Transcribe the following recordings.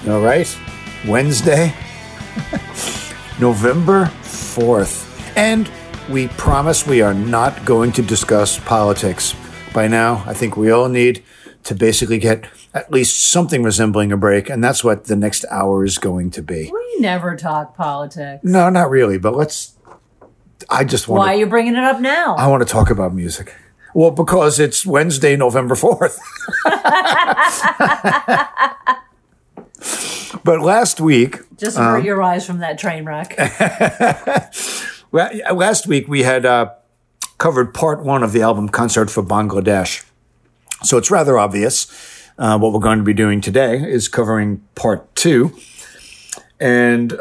All right. Wednesday, November 4th. And we promise we are not going to discuss politics. By now, I think we all need to basically get at least something resembling a break, and that's what the next hour is going to be. We never talk politics. No, not really, but I just want Why are you bringing it up now? I want to talk about music. Well, because it's Wednesday, November 4th. But last week... Just avert your eyes from that train wreck. Last week we had covered part one of the album Concert for Bangladesh. So it's rather obvious. What we're going to be doing today is covering part two. And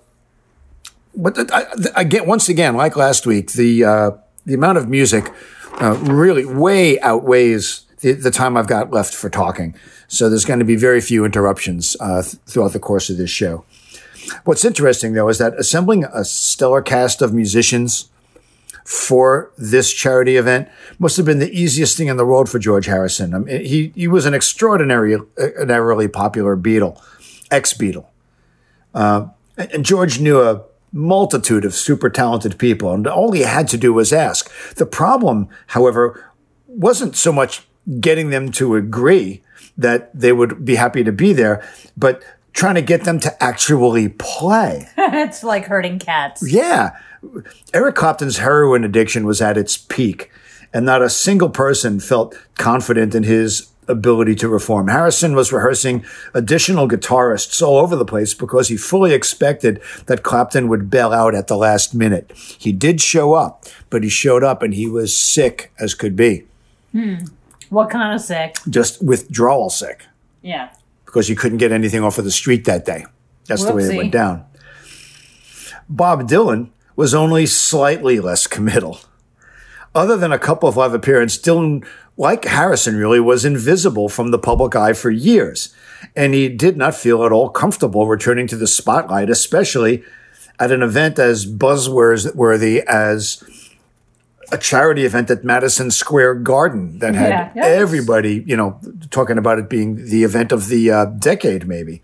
once again, like last week, the amount of music really way outweighs the time I've got left for talking. So there's going to be very few interruptions throughout the course of this show. What's interesting, though, is that assembling a stellar cast of musicians for this charity event must have been the easiest thing in the world for George Harrison. I mean, he was an extraordinarily popular Beatle, ex-Beatle. And George knew a multitude of super talented people, and all he had to do was ask. The problem, however, wasn't so much getting them to agree that they would be happy to be there, but trying to get them to actually play. It's like herding cats. Yeah. Eric Clapton's heroin addiction was at its peak, and not a single person felt confident in his ability to reform. Harrison was rehearsing additional guitarists all over the place because he fully expected that Clapton would bail out at the last minute. He did show up, but he showed up and he was sick as could be. What kind of sick? Just withdrawal sick. Yeah. Because he couldn't get anything off of the street that day. That's the way it went down. Bob Dylan was only slightly less committal. Other than a couple of live appearances, Dylan, like Harrison, really was invisible from the public eye for years. And he did not feel at all comfortable returning to the spotlight, especially at an event as buzzworthy as a charity event at Madison Square Garden that had everybody, talking about it being the event of the decade, maybe.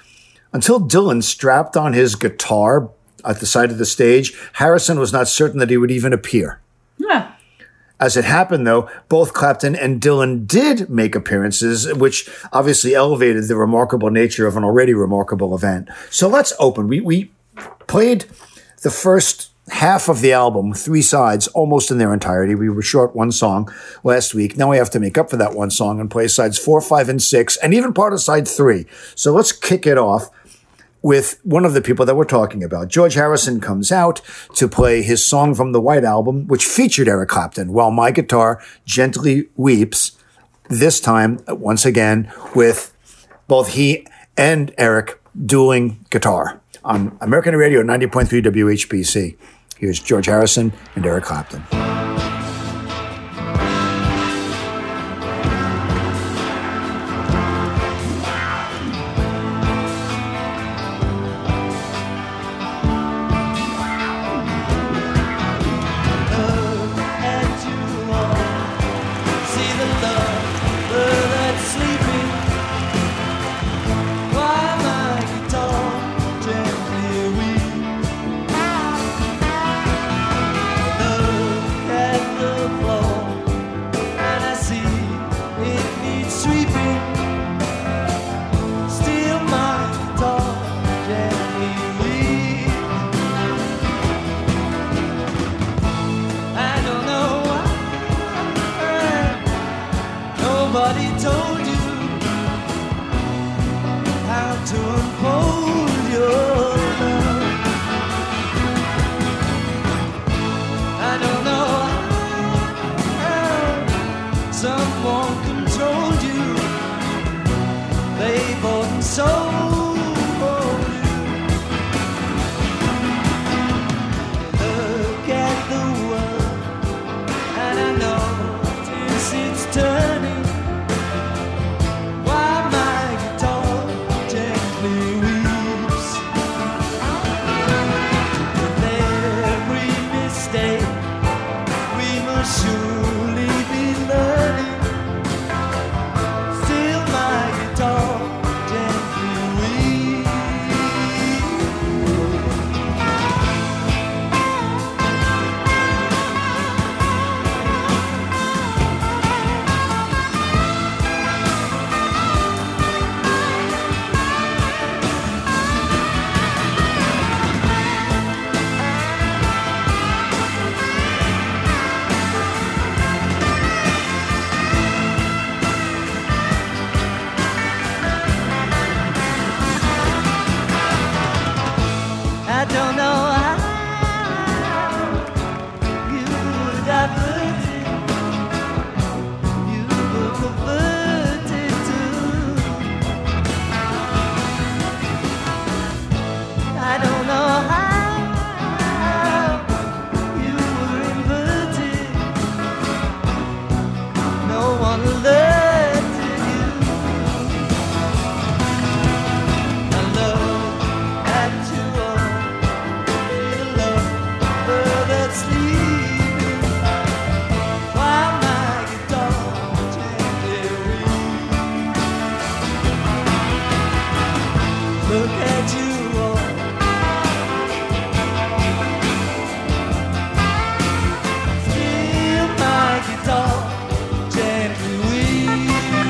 Until Dylan strapped on his guitar at the side of the stage, Harrison was not certain that he would even appear. Yeah. As it happened, though, both Clapton and Dylan did make appearances, which obviously elevated the remarkable nature of an already remarkable event. So let's open. We played the first half of the album, 3 sides, almost in their entirety. We were short one song last week. Now we have to make up for that one song and play sides 4, 5, and 6, and even part of side 3. So let's kick it off with one of the people that we're talking about. George Harrison comes out to play his song from the White Album, which featured Eric Clapton, While My Guitar Gently Weeps, this time, once again, with both he and Eric dueling guitar on American Radio 90.3 WHBC. Here's George Harrison and Eric Clapton. Still my guitar gently weeps. wanna let you. I love at you all, the love that's sleeping while my guitar gently weeps. Look at you all. Feel my guitar gently weep.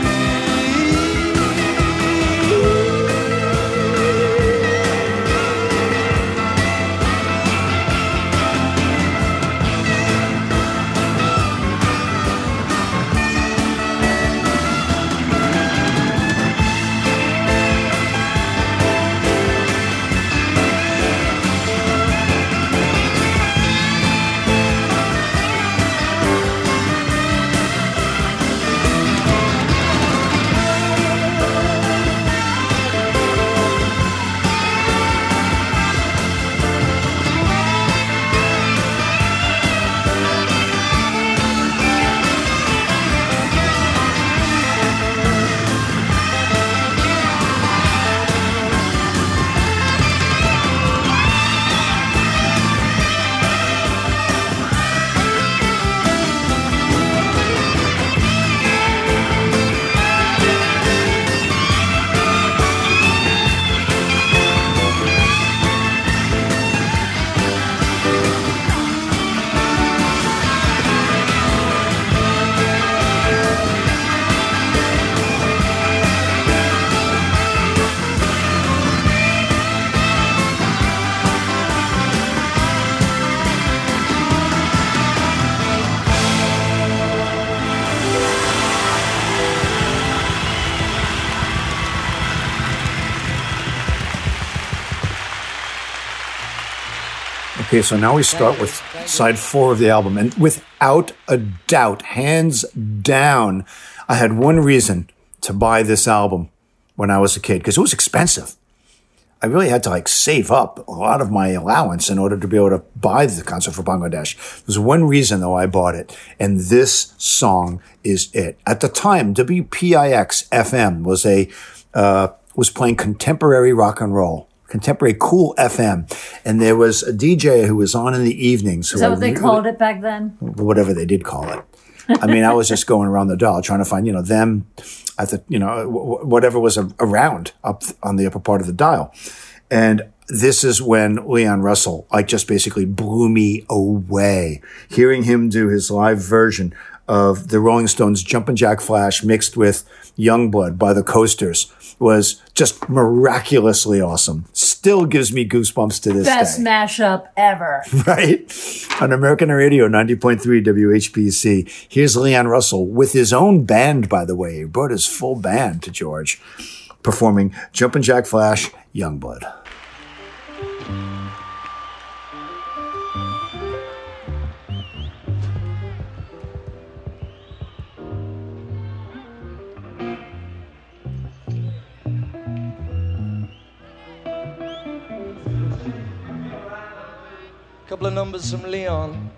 Okay, so now we start with side 4 of the album. And without a doubt, hands down, I had one reason to buy this album when I was a kid, because it was expensive. I really had to save up a lot of my allowance in order to be able to buy the Concert for Bangladesh. There's one reason, though, I bought it, and this song is it. At the time, WPIX FM was playing contemporary rock and roll. Contemporary cool FM, and there was a DJ who was on in the evenings. Is that what they called it back then? Whatever they did call it. I mean, I was just going around the dial trying to find, them at the, whatever was around up on the upper part of the dial. And this is when Leon Russell, just basically blew me away. Hearing him do his live version of the Rolling Stones' Jumpin' Jack Flash mixed with Youngblood by the Coasters was just miraculously awesome. Still gives me goosebumps to this Best day. mashup ever. Right? On American Radio 90.3 WHPC, here's Leon Russell with his own band, by the way. He brought his full band to George, performing Jumpin' Jack Flash, Youngblood. Couple of numbers from Leon.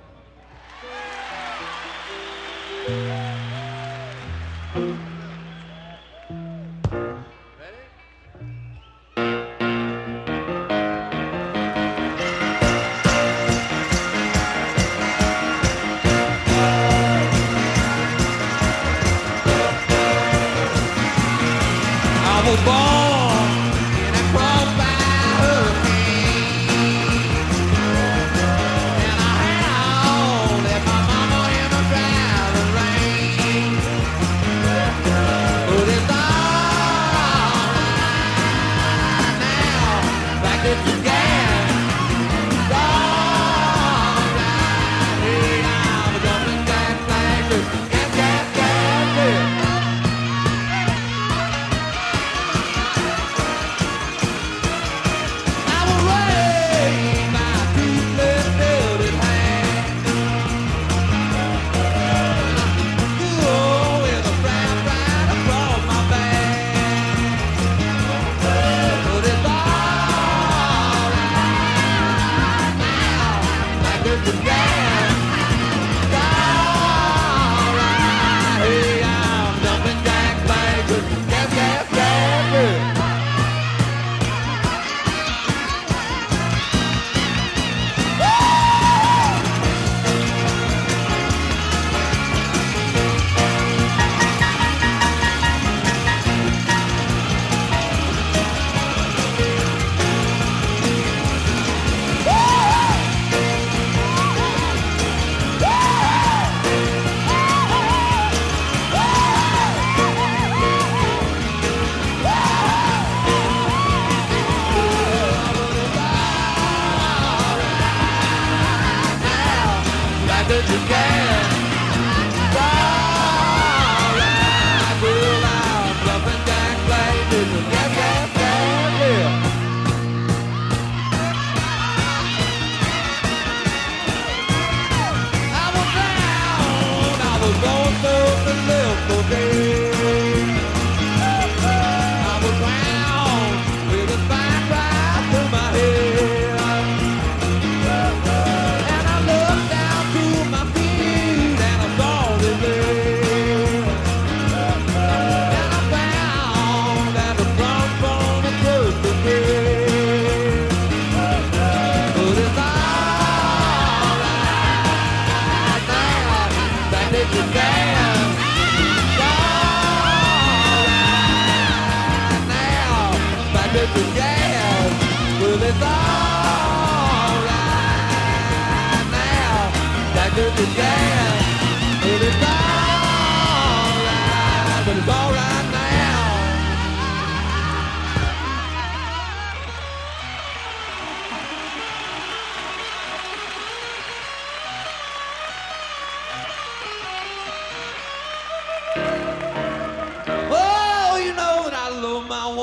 I was born in a crossfire hurricane, and I howled at my mama in the driving rain. But it's all right now, like it began. It's all right. Hey, I'm a jumping jack flash, cat, cat, cat, cat.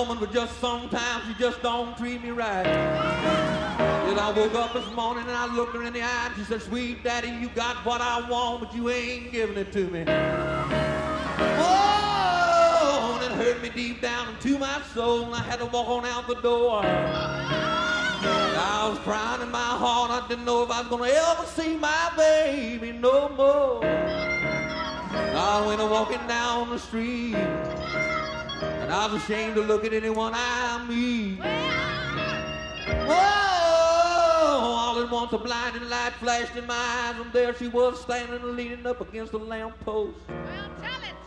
woman, but just sometimes she just don't treat me right. Then I woke up this morning and I looked her in the eye and she said, sweet daddy, you got what I want, but you ain't giving it to me. Oh, and it hurt me deep down into my soul, and I had to walk on out the door. I was crying in my heart, I didn't know if I was gonna ever see my baby no more. I went walking down the street, and I was ashamed to look at anyone I meet. Whoa, all at once a blinding light flashed in my eyes, and there she was standing leaning up against a lamppost. Well, tell it.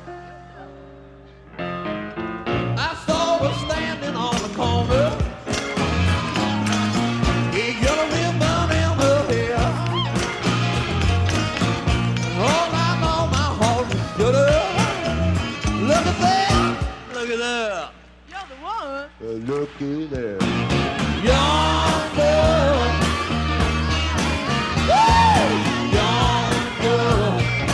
I saw her standing on the corner. You got a ribbon in her hair. All night long my heart was shudder. Look at that. Look at that. You're the one. Looky there. Young girl. Woo! Young girl.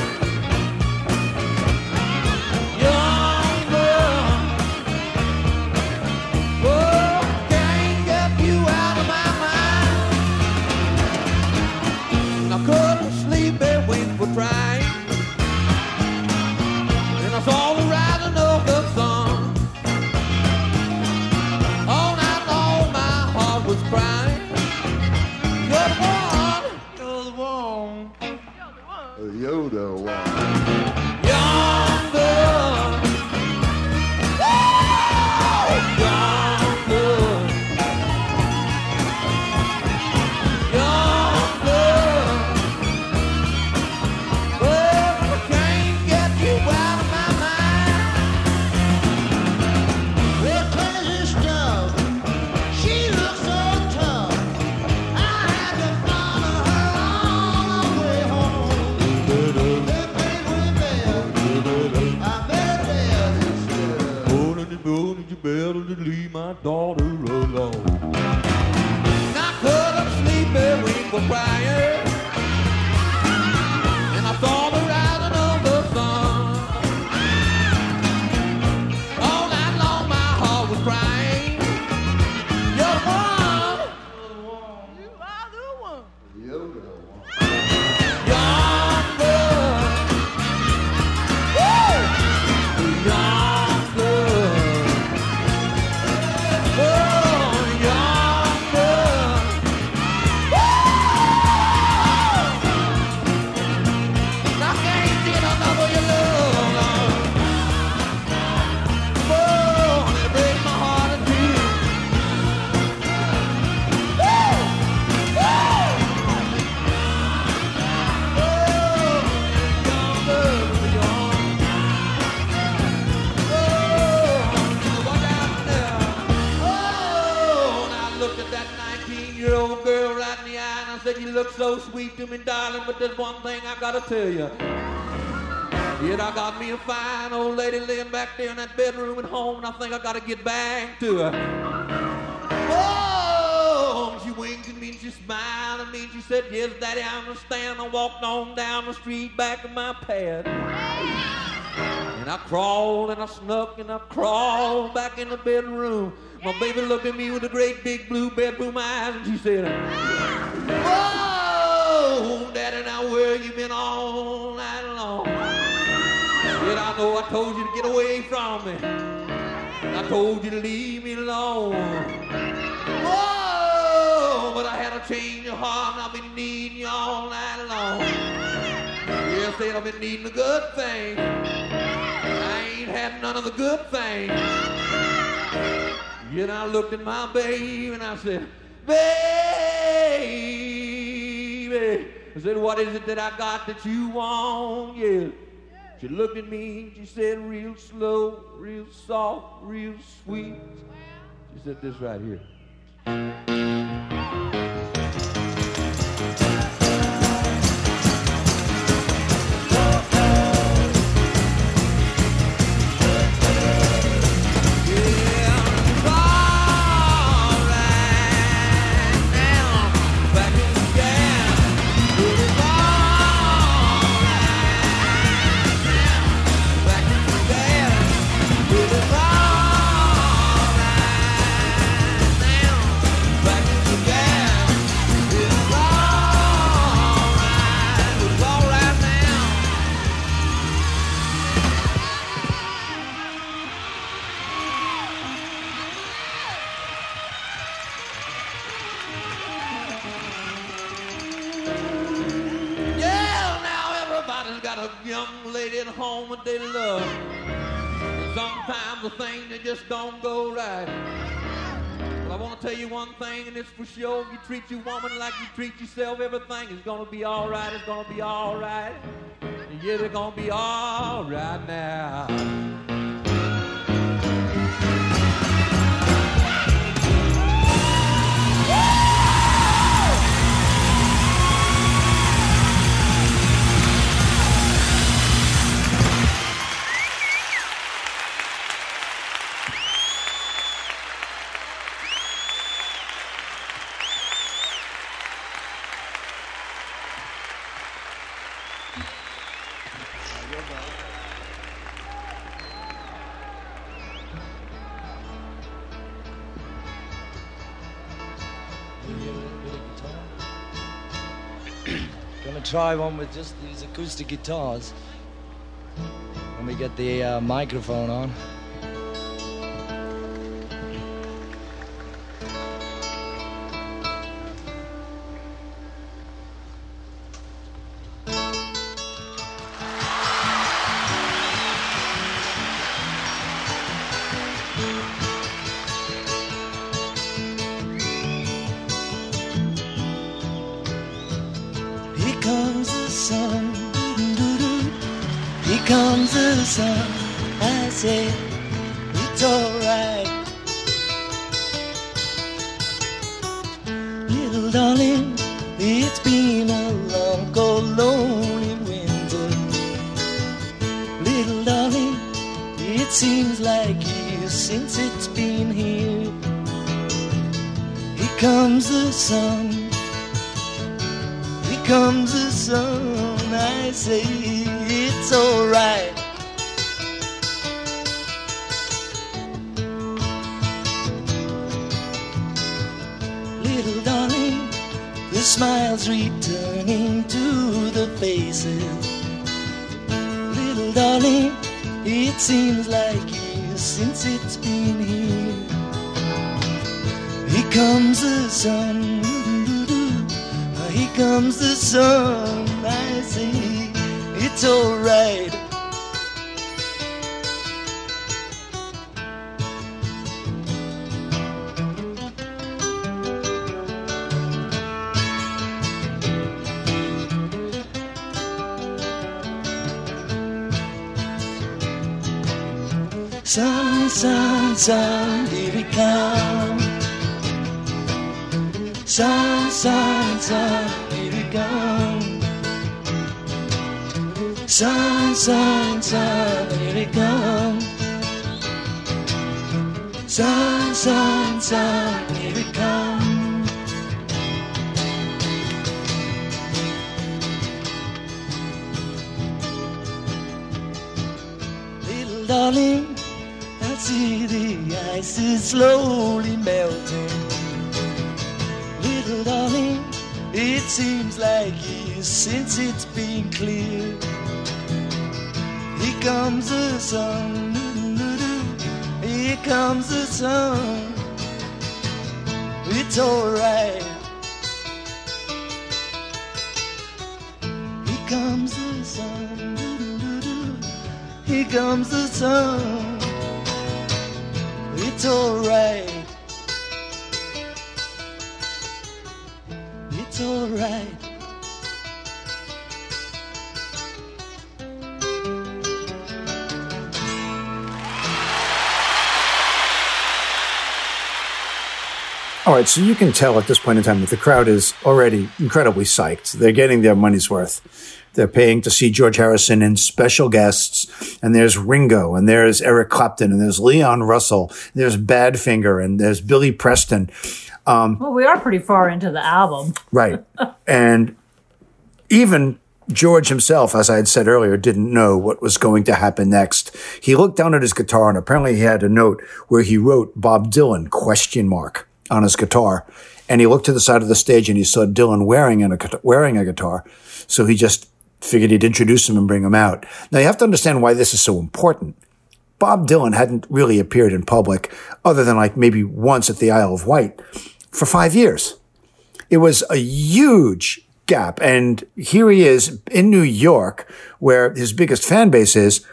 Young girl. Oh, can't get you out of my mind. I couldn't sleep and wait for trying. And I saw the rising of the sun. All night long my heart was crying. You're the one. You're the one. You're the one. You're the one. Young girl. Woo! Young girl. Young girl. Well, I can't get you out of my mind. Real crazy stuff. She looks so tough. I had to follow her all the way home. That made me bad. I better tell this girl. Oh, you better leave my daughter alone. And I couldn't sleep and we were crying. And I saw the rising of the sun. All night long my heart was crying. You're the one. You are the one. Young girl. Woo! Young girl. Oh, young girl. Woo! I can't get enough of your love. Oh, it breaks my heart in two. Woo! Woo! Girl right in the eye and I said, you look so sweet to me, darling, but there's one thing I gotta tell you. Yet I got me a fine old lady laying back there in that bedroom at home, and I think I gotta get back to her. Oh, she winked at me and she smiled at me and she said, yes, Daddy, I understand. I walked on down the street back to my pad. And I crawled and I snuck and I crawled back in the bedroom. My baby looked at me with the great big blue bedroom eyes and she said, whoa, Daddy, now where you been all night long? Yet I know I told you to get away from me. I told you to leave me alone. Whoa, but I had a change of heart and I've been needing you all night long. Yes, said I've been needing a good thing. I ain't had none of the good things. Yet I looked at my baby and I said, baby. I said, what is it that I got that you want? Yeah. She looked at me and she said, real slow, real soft, real sweet. She said this right here. young lady at home that they love. And sometimes the things that just don't go right. But I want to tell you one thing, and it's for sure. If you treat your woman like you treat yourself, everything is going to be all right. It's going to be all right. Yeah, they're going to be all right now. Gonna try one with just these acoustic guitars when we get the microphone on. Sun, I say it's alright. Little darling, it's been a long, cold, lonely winter. Little darling, it seems like years since it's been here. Here comes the sun, here comes the sun. I say it's alright. The smiles returning to the faces. Little darling, it seems like years since it's been here. Here comes the sun, here comes the sun. I say it's alright. Sun, sun, sun, here we come. Sun, sun, sun, here we come. Sun, sun, sun, here we come. Sun, sun, sun, here we come. Little darling, I see the ice is slowly melting. Little darling, it seems like years since it's been clear. Here comes the sun, here comes the sun. It's alright. Here comes the sun, here comes the sun. It's alright. It's alright. All right, so you can tell at this point in time that the crowd is already incredibly psyched. They're getting their money's worth. They're paying to see George Harrison and special guests. And there's Ringo, and there's Eric Clapton, and there's Leon Russell, and there's Badfinger, and there's Billy Preston. Well, we are pretty far into the album. Right. And even George himself, as I had said earlier, didn't know what was going to happen next. He looked down at his guitar, and apparently he had a note where he wrote Bob Dylan, ? On his guitar. And he looked to the side of the stage and he saw Dylan wearing a guitar. So he just figured he'd introduce him and bring him out. Now you have to understand why this is so important. Bob Dylan hadn't really appeared in public other than like maybe once at the Isle of Wight for 5 years. It was a huge gap. And here he is in New York, where his biggest fan base is.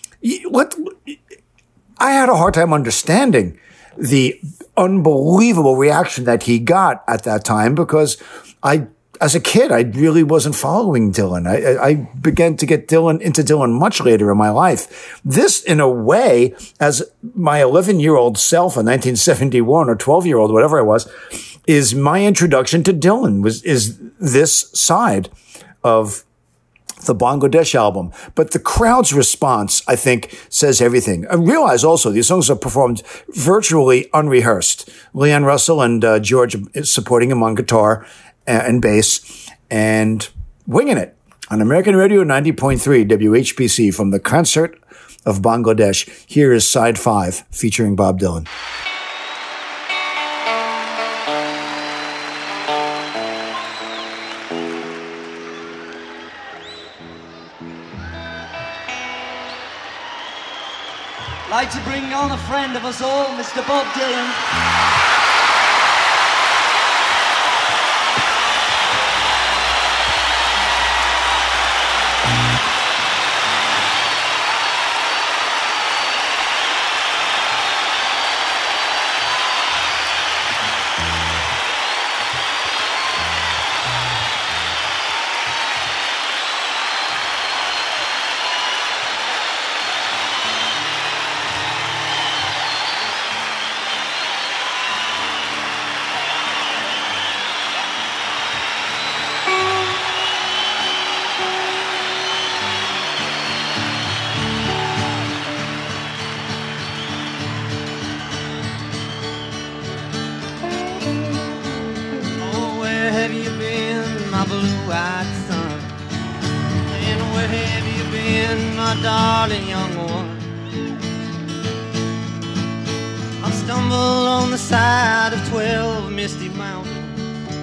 I had a hard time understanding the unbelievable reaction that he got at that time because as a kid, I really wasn't following Dylan. I began to get into Dylan much later in my life. This, in a way, as my 11-year-old self in 1971 or 12-year-old, whatever I was, is my introduction to Dylan is this side of the Bangladesh album. But the crowd's response, I think, says everything. I realize also these songs are performed virtually unrehearsed. Leanne Russell and George supporting him on guitar and bass and winging it on American Radio 90.3 WHPC from the Concert of Bangladesh. Here is side 5 featuring Bob Dylan. I'd like to bring on a friend of us all, Mr. Bob Dylan. Darling young one, I stumbled on the side of 12 misty mountains.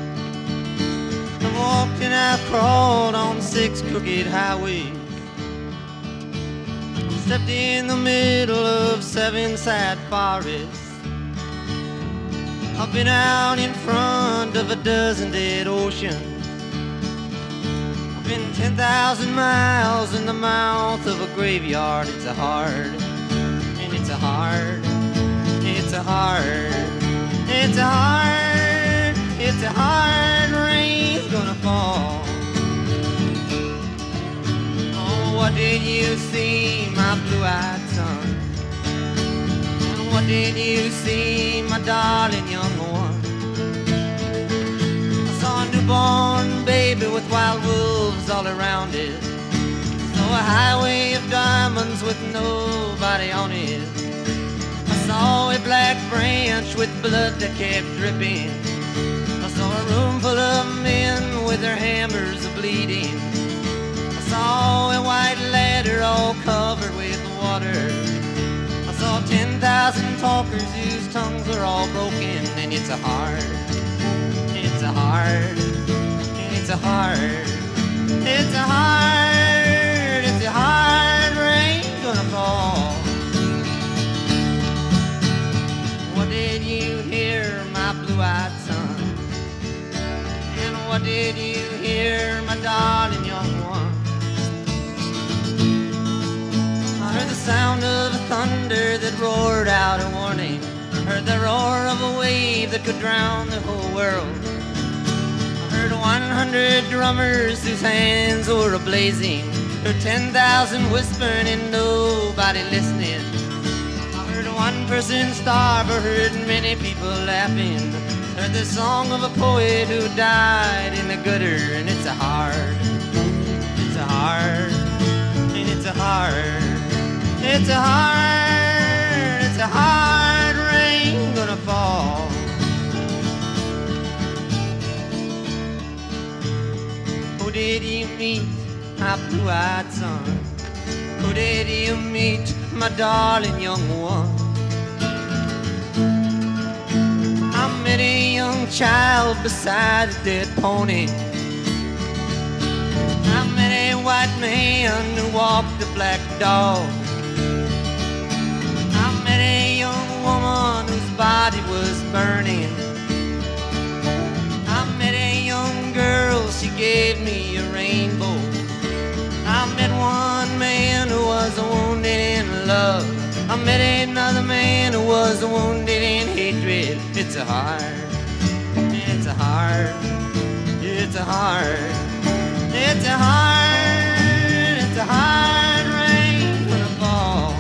I walked and I crawled on 6 crooked highways. I stepped in the middle of 7 sad forests. I've been out in front of a dozen dead oceans. Been 10,000 miles in the mouth of a graveyard. It's a hard, and it's a hard, it's a hard, it's a hard, it's a hard rain's gonna fall. Oh, what did you see, my blue-eyed son? And what did you see, my darling young one? A newborn baby with wild wolves all around it. So a highway of diamonds with nobody on it. I saw a black branch with blood that kept dripping. I saw a room full of men with their hammers bleeding. I saw a white ladder all covered with water. I saw 10,000 talkers whose tongues are all broken. And it's a hard, it's a hard, it's a hard, it's a hard, it's a hard rain gonna fall. What did you hear, my blue-eyed son? And what did you hear, my darling young one? I heard the sound of thunder that roared out a warning. I heard the roar of a wave that could drown the whole world. I heard 100 drummers whose hands were a-blazing. Heard 10,000 whispering and nobody listening. I heard one person starve, I heard many people laughing. Heard the song of a poet who died in the gutter. And it's a hard, it's a hard, and it's a hard, it's a hard, it's a hard rain gonna fall. Who did you meet, my blue-eyed son? Who did you meet, my darling young one? I met a young child beside a dead pony. I met a white man who walked a black dog. I met a young woman whose body was burning. I met a young girl, she gave me a rainbow. I met one man who was wounded in love. I met another man who was wounded in hatred. It's a hard, it's a hard, it's a hard, it's a hard, it's a hard rain gonna fall.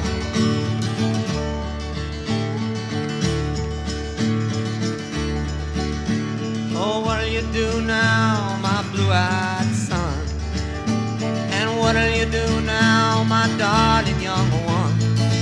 Oh, what'll you do now, my blue-eyed son? And what'll you do now, my darling young one?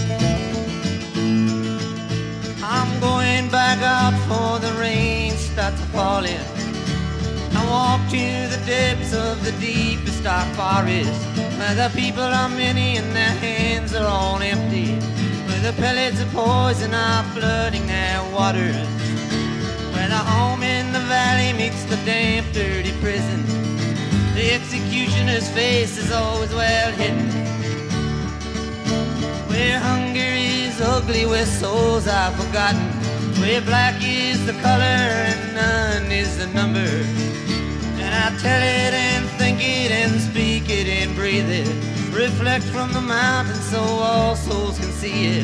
I'm going back out for the rain starts falling. I walk to the depths of the deepest dark forest, where the people are many and their hands are all empty, where the pellets of poison are flooding their waters, where the home in the valley meets the damp, dirty prison. The executioner's face is always well hidden, where hunger is ugly, where souls are forgotten, where black is the color and none is the number. And I tell it and think it and speak it and breathe it, reflect from the mountain so all souls can see it.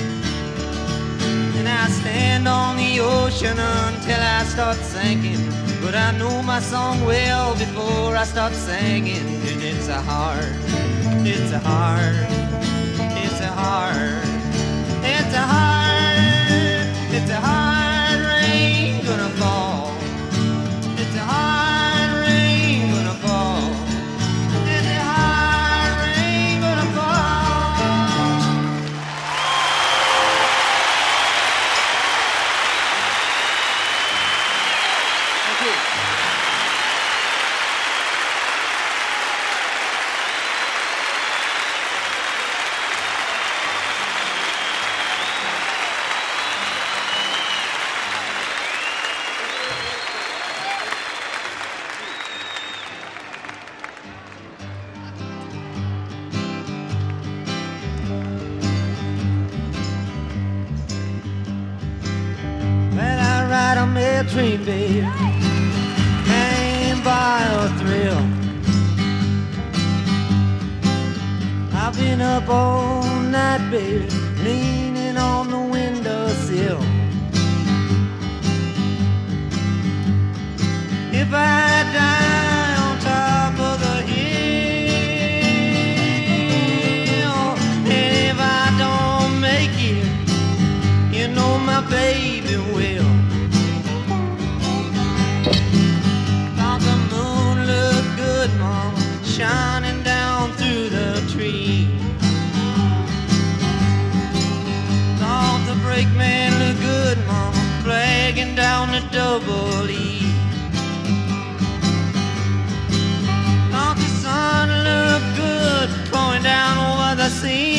And I stand on the ocean until I start sinking, but I know my song well before I start singing. And it's a hard, it's a hard, it's a hard, it's a hard, it's a hard rain gonna fall. It's a hard rain gonna fall. It's a hard rain gonna fall. Thank you. Well, I ride a mail train, babe, came by a thrill. I've been up all night, baby, leaning on the windowsill. If I die on top of the hill, and if I don't make it, you know my baby will. Thought the moon looked good, mama, shining down through the tree. Thought the brakeman looked good, mama, flagging down the double E. Thought the sun looked good, going down over the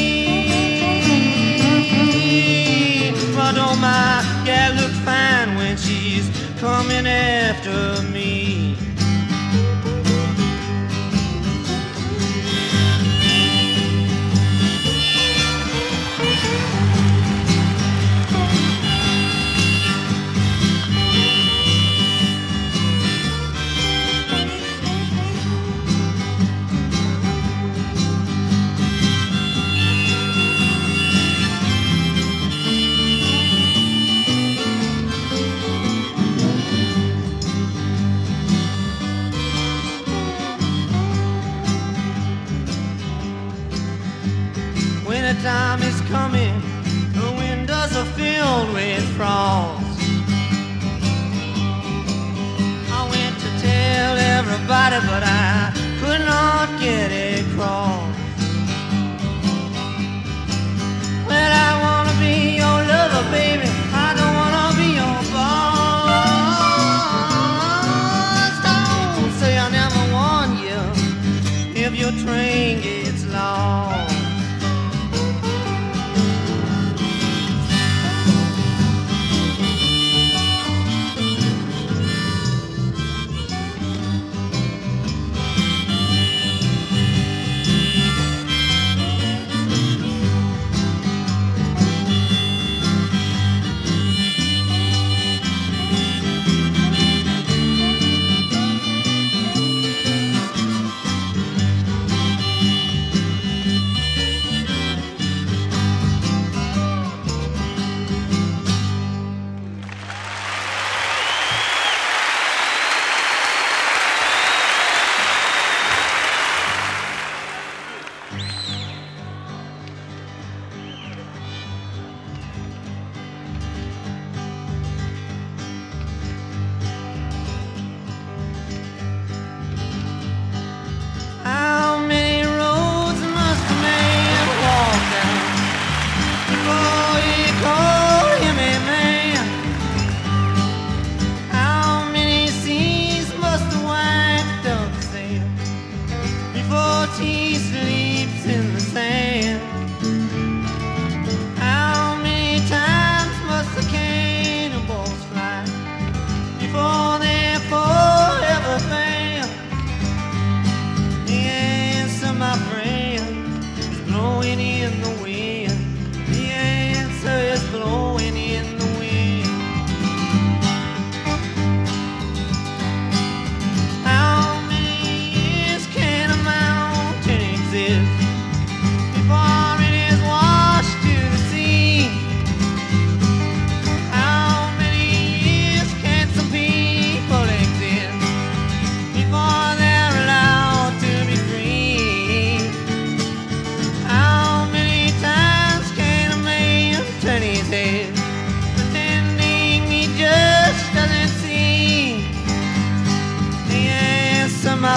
sea. But oh my gal looked fine when she's coming after me. Wintertime is coming, the windows are filled with frost. I went to tell everybody, but I could not get across. Well, I wanna be your lover, baby, I don't wanna be your boss. Don't say I never warned you if your train gets lost.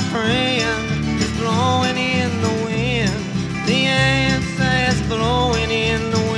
friend is blowing in the wind. The answer is blowing in the wind.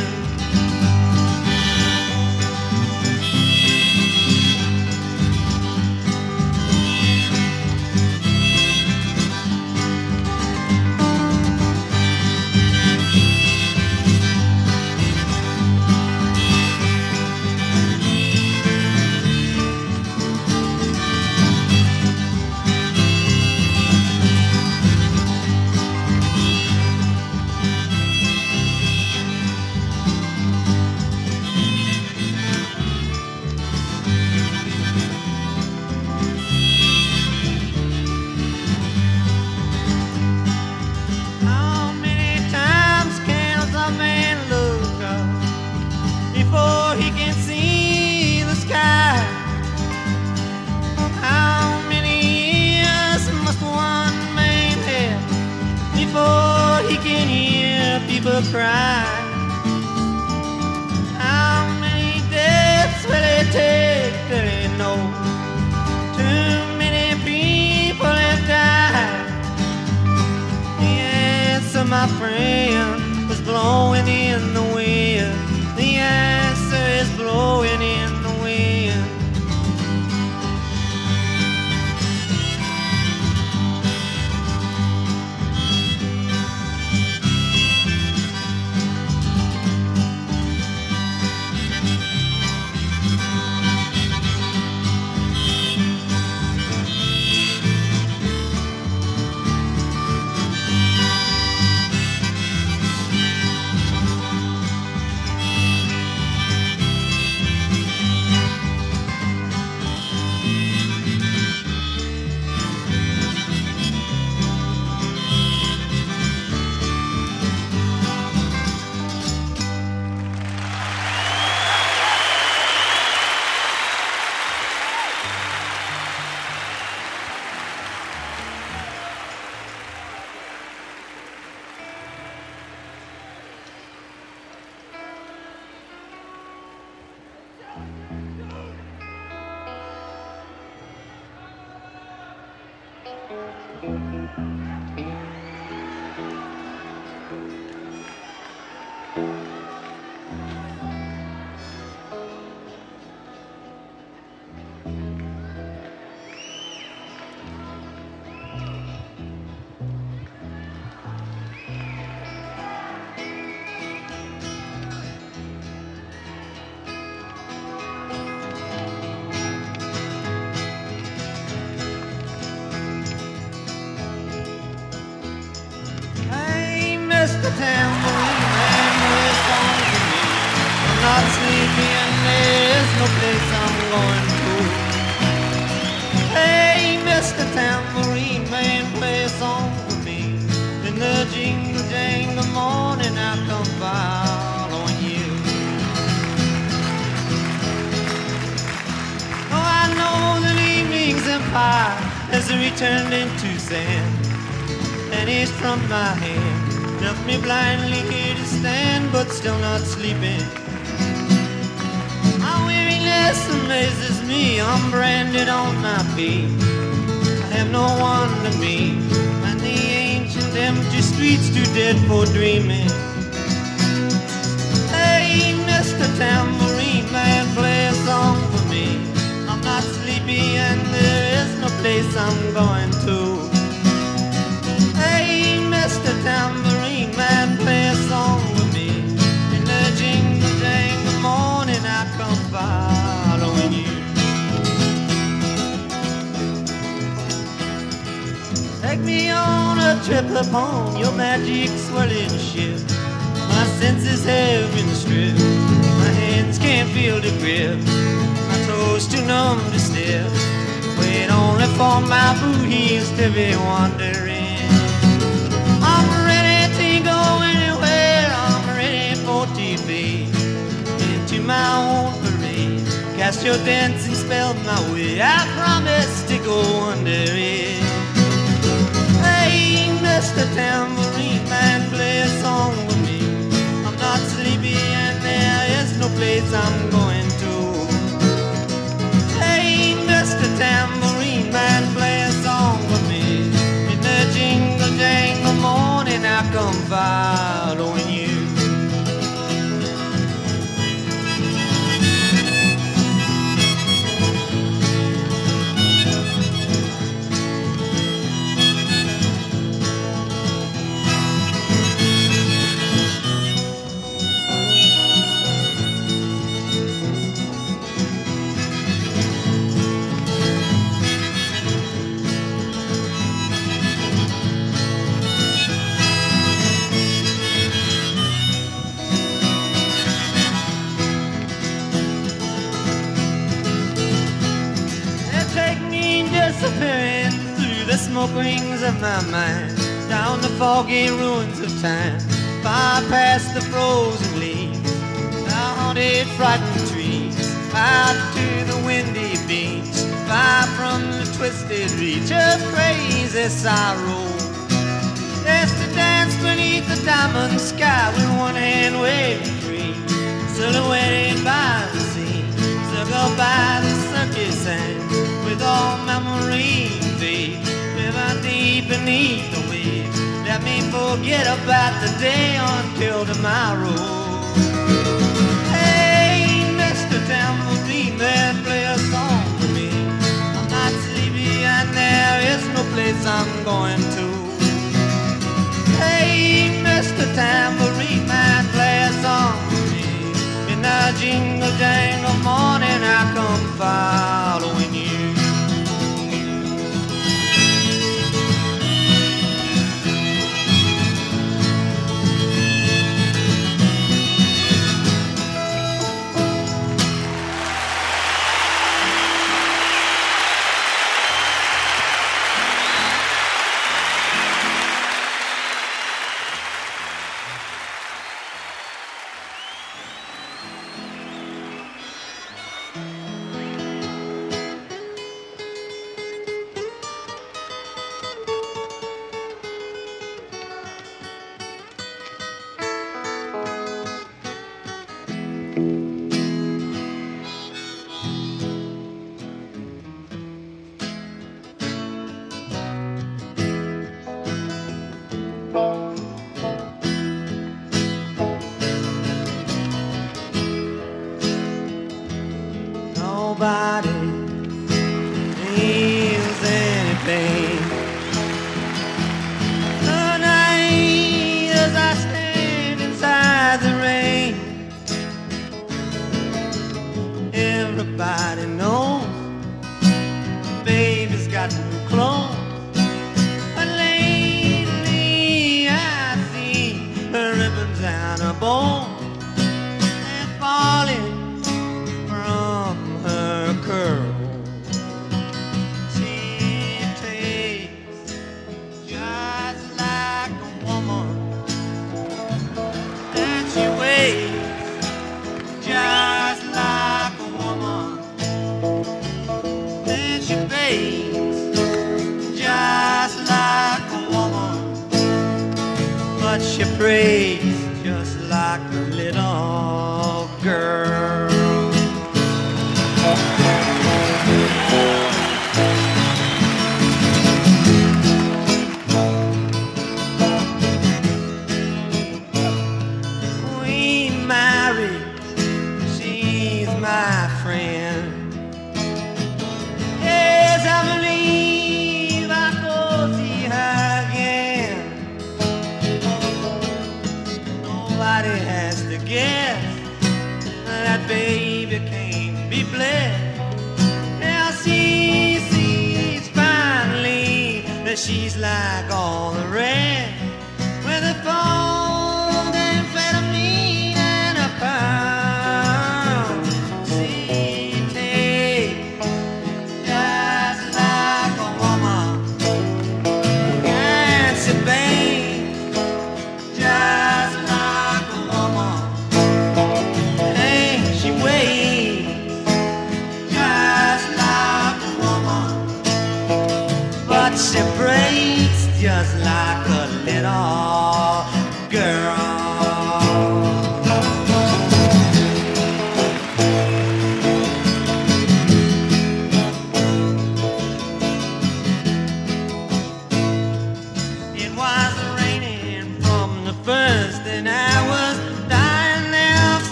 How many times can a man look up before he can see the sky? How many years must one man have before he can hear people cry? How many deaths will it take till he knows too many people have died? The answer, my friend, is blowing in the wind. The answer is blowing in the wind. Hey, Mr. Tambourine Man, play a song for me. I'm not sleepy and there's no place I'm going to. Hey, Mr. Tambourine Man, play a song for me. In the jingle jangle morning I'll come following you. Oh, I know that evening's empire has returned into sand, and it's from my hand, left me blindly here to stand, but still not sleeping. My weariness amazes me, I'm branded on my feet. I have no one to meet, and the ancient empty streets too dead for dreaming. Hey, Mr. Tambourine Man, play a song for me. I'm not sleepy and there is no place I'm going to. Hey, Mr. Tambourine Man, play a song with me. In the jingle jangle morning I come following you. Take me on a trip upon your magic swirling ship. My senses have been stripped, my hands can't feel the grip, my toes too numb to step. Wait only for my boot heels to be wandering. I'm ready to go anywhere, I'm ready for TV. Into my own parade, cast your dancing spell my way. I promise to go under it. Hey, Mr. Tambourine Man, play a song with me. I'm not sleepy and there is no place I'm going to. Hey, Mr. Tambourine Man, play a song with me. smoke rings of my mind, down the foggy ruins of time, far past the frozen leaves, the haunted, frightened trees, out to the windy beach, far from the twisted reach of crazy sorrow. There's to dance beneath the diamond sky with one hand waving free, silhouetted by the sea, circled by the circus sands, with all memory fade, living deep beneath the waves. Let me forget about the day until tomorrow. Hey, Mr. Tambourine Man, play a song for me. I'm not sleepy and there is no place I'm going to. Hey, Mr. Tambourine Man, play a song for me. In the jingle jangle morning I come following you. Nobody feels any pain. The night as I stand inside the rain, everybody knows baby's got new clothes. But lately I see her ribbons and her bows, they're falling from her curl. She takes just like a woman, and she waits just like a woman, and she bakes just like a woman, but she prays just like a little girl. We married, she's my friend. Yes, I believe I'll go see her again. Nobody has to guess that baby can't be blessed. Now she sees finally that she's like all the rest, with a phone, amphetamine, and a pound. She takes just like a woman, and she bangs just like a woman. Hey, she waits just like a woman, but she breaks just like a little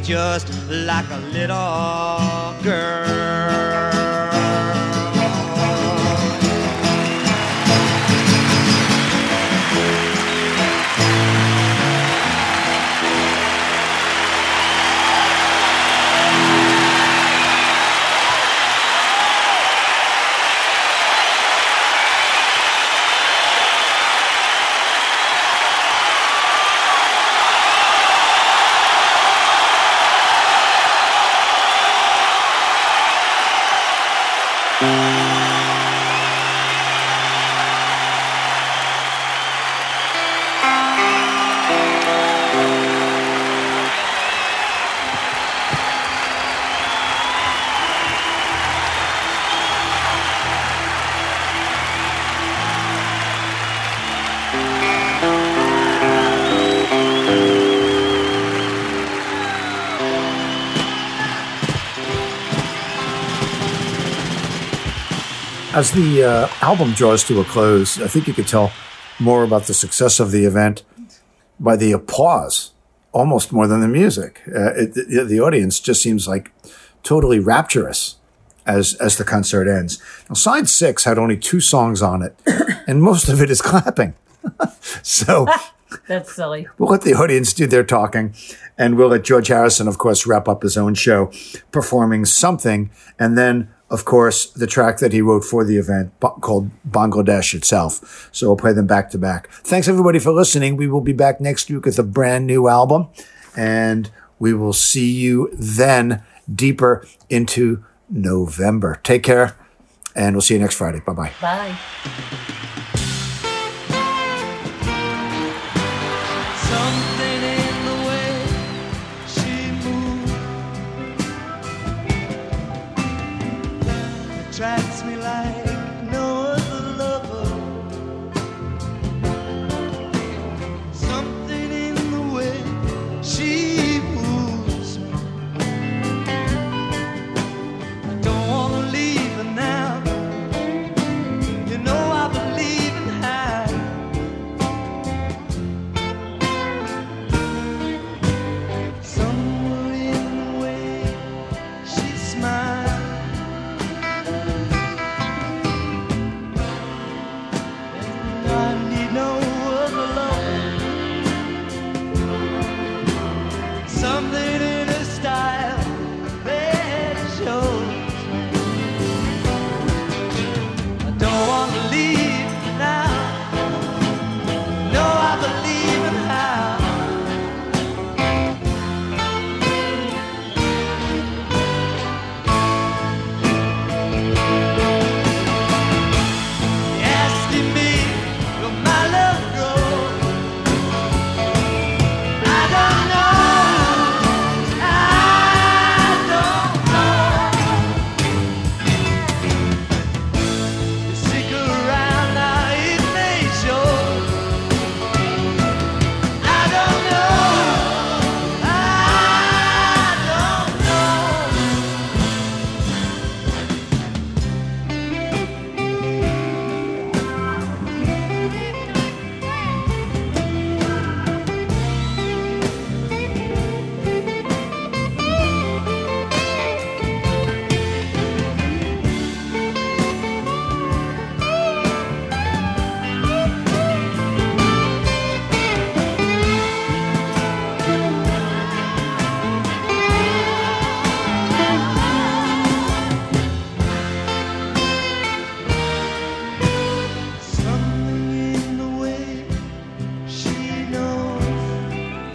just like a little girl. As the album draws to a close, I think you could tell more about the success of the event by the applause, almost more than the music. The audience just seems like totally rapturous as the concert ends. Now, side 6 had only 2 songs on it, and most of it is clapping. So that's silly. We'll let the audience do their talking, and we'll let George Harrison, of course, wrap up his own show, performing something, and then, of course, the track that he wrote for the event called Bangladesh itself. So we'll play them back to back. Thanks, everybody, for listening. We will be back next week with a brand new album, and we will see you then deeper into November. Take care, and we'll see you next Friday. Bye-bye. Bye. Something in the way she moved attracts me like no other lover. Something in the way she moves me. I don't wanna leave her now. You know I believe in her. Somewhere in the way she smiles. I need no other love. Something in her style that shows I don't want to leave now. No, I believe in how. Asking me will my love grow? I don't know. You stick around now, it may show. I don't know. Something in the way she knows.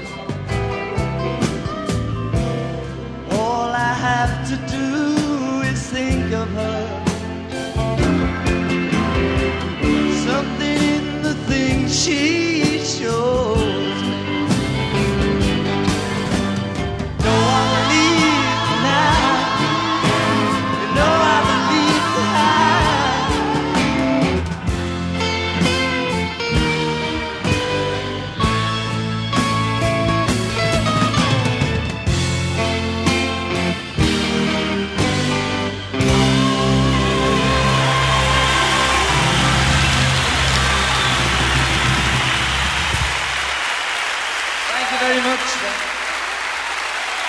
All I have to do is think of her. Something in the things she shows me. Don't wanna leave now. You know I believe in her. Thank you very much.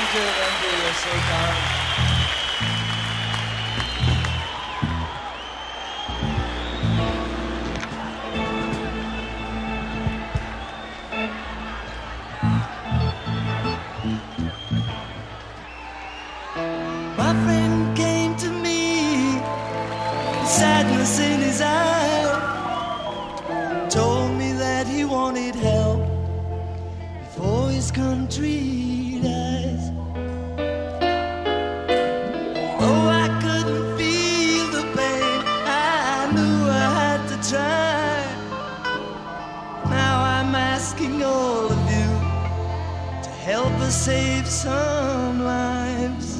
you, thank you. You're so kind. My friend came to me, sadness in his eye, told me that he wanted help before his country dies. Oh, I couldn't feel the pain, I knew I had to try. Now I'm asking all of you to help us save some lives.